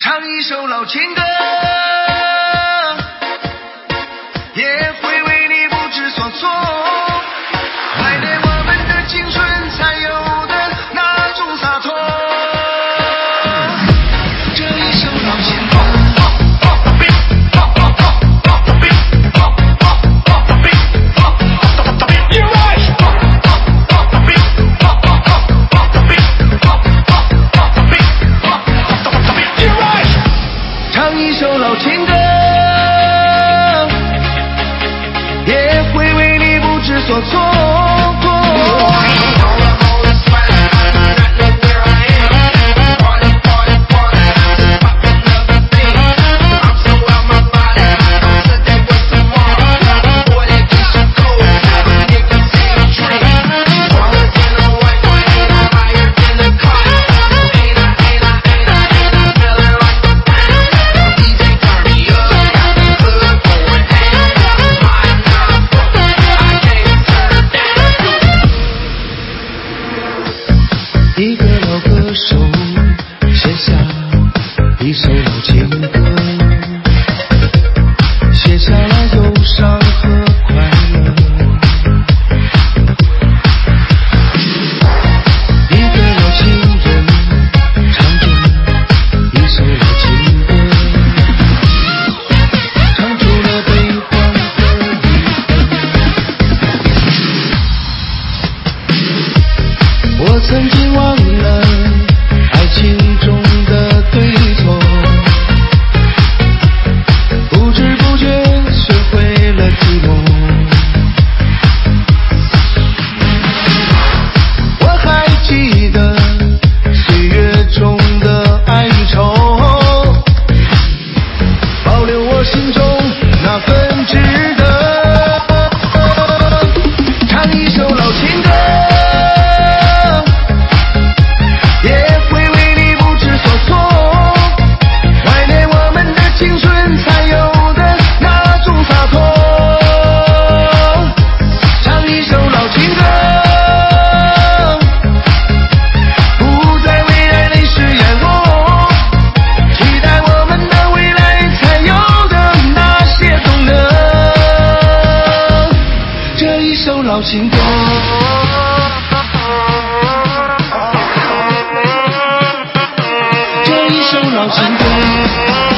唱一首老情歌，也会为你不知所措，怀念我们的青春才有的那种洒脱。这一首老情歌。唱一首老情歌，也会为你不知所措。一个老歌手写下一首老情歌，写下了忧伤和快乐。一个老情人唱着一首老情歌，唱出了悲欢和离合。我曾经忘了爱情中的对错，不知不觉学会了寂寞。我还记得岁月中的哀愁，保留我心中那份值得。唱一首老情歌，老情歌，这一首老情歌。